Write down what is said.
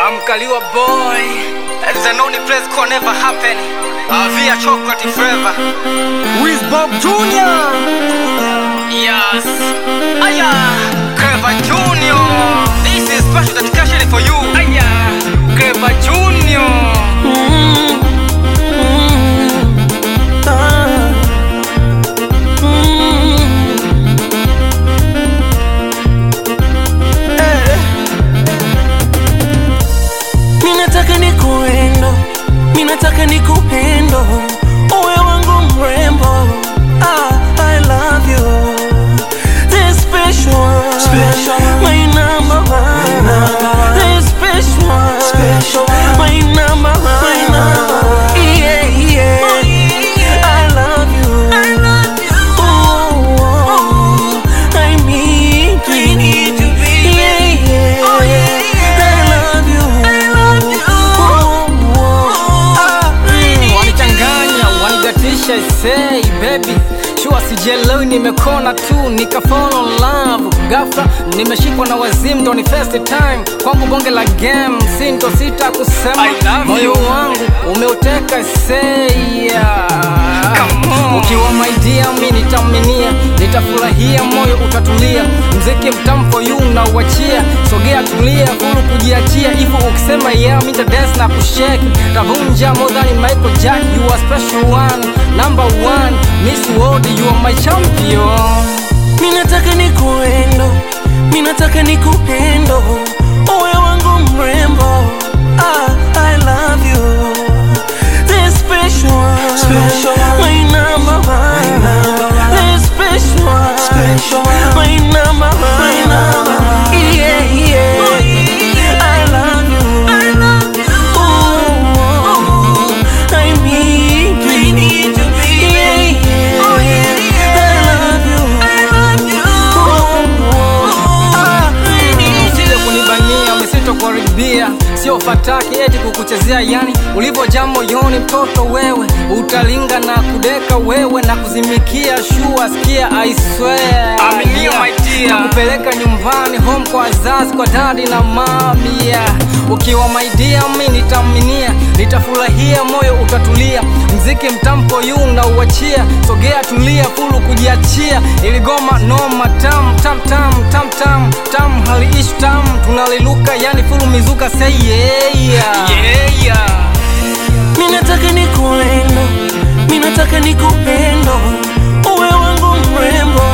I'm Kaliwa boy. It's an only place could never happen. Via chocolate forever. With Bob Jr. Yes. Aya, Clever Jr. This is special dedication for you. Aya, Clever Jr. Minataka nikupendo, uwe wangu mrembo. I love you, the special one, my number one, the special one, my number one. Yeah, yeah, I love you, oh, I need you, yeah, yeah, I love you. Say baby, shua sijelewi nimekona tu nika fall in love. Ghafla nimeshikwa na wazimu, ndo ni first time kwangu bonge la game, sinto sita kusema moyo wangu umeuteka. Say ukiwa my dear mi nitaminia, nitafurahia moyo utatulia, mziki mtamu for you na uachia, sogea tulia huru kujiachia. Hivyo ukisema yeah mi dance na kushake, tavunja more than Michael Jack. You are special one, number one, Miss World, you are my champion. Minataka nikupendo, minataka nikupendo, uwe wangu mrembo. I love you, the special one, my number one, the special one, my number one. Yeah, yeah, I love you, oh, I need you, yeah, yeah, I love you, Usije kunibania misito kuharibia, sio fataki eti kukuchezea. Yani ulivyoja moyoni mtoto wewe, utalinga na kudeka wewe na kuzimikia. Shua sikia, I swear aminia my dear, nakupeleka nyumbani home kwa wazazi, kwa daddy na mami, yeah. Ukiwa my dear mi nitaminia, nitafurahia moyo utatulia, mziki mtamu for you na uachia, sogea tulia fulu kujiachia. Iligoma noma tam tam tam tam tam tam, haliishi tam tunaliluka, yani fulu mizuka. Say yeah yeah yeah. Minataka nikupendo, minataka nikupendo, uwe wangu mrembo.